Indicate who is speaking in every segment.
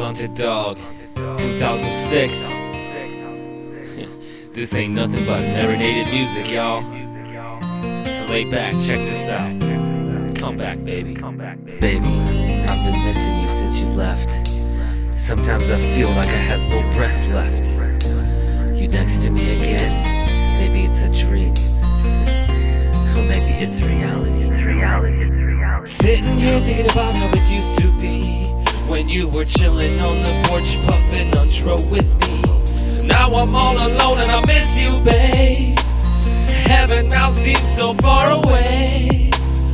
Speaker 1: Blunted Dog, 2006. This ain't nothing but marinated music, y'all. So lay back, check this out. Come back, baby.
Speaker 2: Baby, I've been missing you since you left. Sometimes I feel like I have no breath left. You next to me again, maybe it's a dream, or maybe it's reality.
Speaker 1: Sitting here thinking about how it used to be, when you were chilling on the porch puffing intro with me. Now I'm all alone and I miss you, babe. Heaven now seems so far away.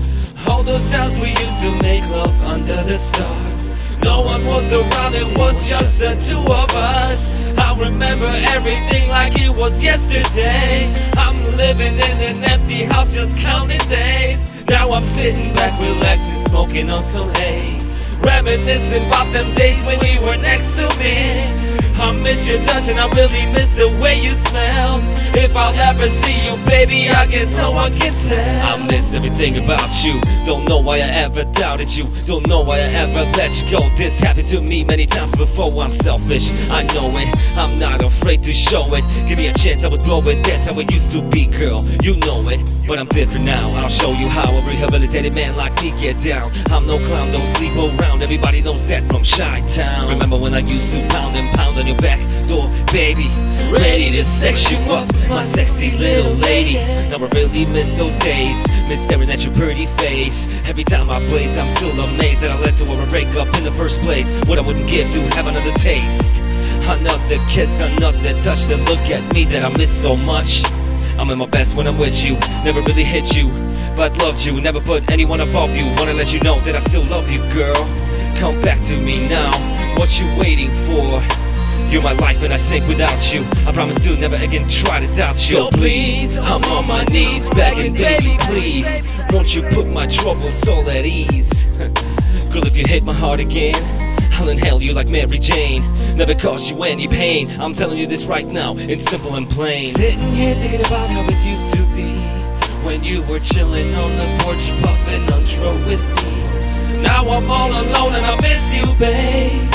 Speaker 1: All those times we used to make love under the stars, no one was around, it was just the two of us. I remember everything like it was yesterday. I'm living in an empty house just counting days. Now I'm sitting back relaxing, smoking on some hay, reminiscing about them days when you were next to me. I miss your touch and I really miss the way you smell. If I'll ever see you, baby, I guess no one can tell. I miss everything about you. Don't know why I ever doubted you. Don't know why I ever let you go. This happened to me many times before. I'm selfish, I know it. I'm not afraid to show it. Give me a chance, I would blow it. That's how it used to be, girl. You know it. But I'm different now. I'll show you how a rehabilitated man like me get down. I'm no clown, don't sleep around. Everybody knows that from Chi-Town. Remember when I used to pound and pound on your back door, baby, ready to sex you up, my sexy little lady. Now I really miss those days, miss staring at your pretty face. Every time I blaze, I'm still amazed that I let her break up in the first place. What I wouldn't give to have another taste, another kiss, another touch, to look at me that I miss so much. I'm at my best when I'm with you, never really hit you, but loved you, never put anyone above you. Wanna let you know that I still love you, girl. Come back to me now, what you waiting for? You're my life and I sink without you. I promise to never again try to doubt you. So please, I'm on my knees begging, baby, please, won't you put my troubles all at ease? Girl, if you hit my heart again, I'll inhale you like Mary Jane, never cause you any pain. I'm telling you this right now, it's simple and plain. Sitting here thinking about how it used to be, when you were chilling on the porch puffing intro with me. Now I'm all alone and I miss you, babe.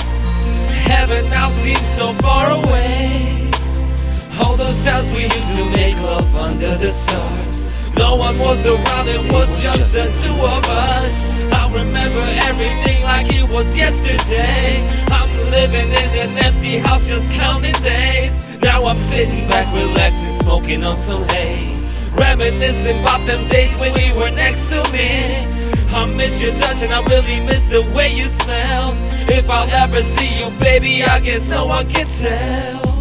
Speaker 1: Heaven now seems so far away. All those times we used to make love under the stars, no one was around, it was just the two of us. I remember everything like it was yesterday. I'm living in an empty house just counting days. Now I'm sitting back relaxing, smoking on some hay, reminiscing about them days when you were next to me. I miss your touch and I really miss the way you smell. If I'll ever see you, baby, I guess no one can tell.